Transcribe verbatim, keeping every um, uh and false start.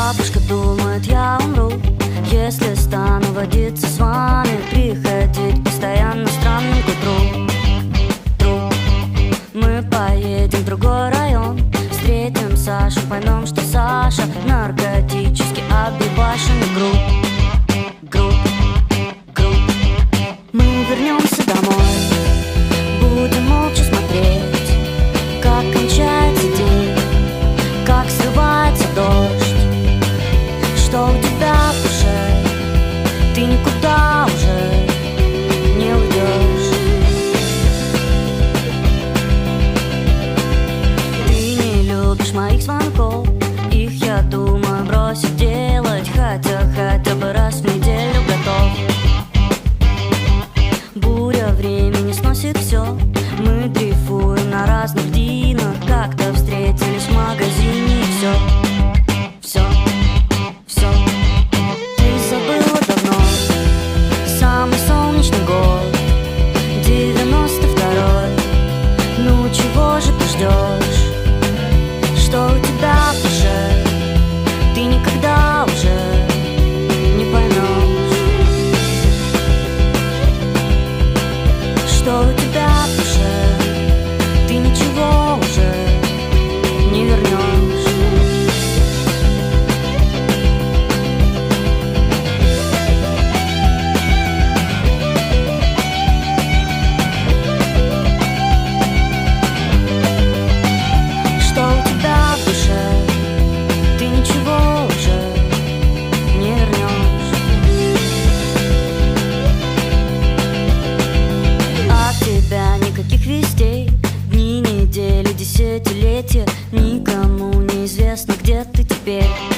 Бабушка думает, я умру, если стану водиться с вами, приходить постоянно странным к утру. Тру. Мы поедем в другой район, встретим Сашу, поймем, что Саша наркотически объебашенный грудь. Грудь, грудь. Мы вернемся домой, будем молча смотреть, как кончается день, как срывается дождь. Что у тебя в душе? Ты никуда уже не уйдешь. Ты не любишь моих звонков, их, я думаю, бросить делать, хотя хотя бы раз в неделю готов. Буря времени сносит все, мы дрейфуем на разных динах, как-то встретились в магазине и все. Все, все, ты забыла давно самый солнечный год, девяносто второй. Ну чего же ты ждешь? Что у тебя в душе? Ты никогда уже не поймешь. Что у тебя в душе? Ты ничего уже не вернешь. Никаких вестей, дни, недели, десятилетия, никому не известно, где ты теперь.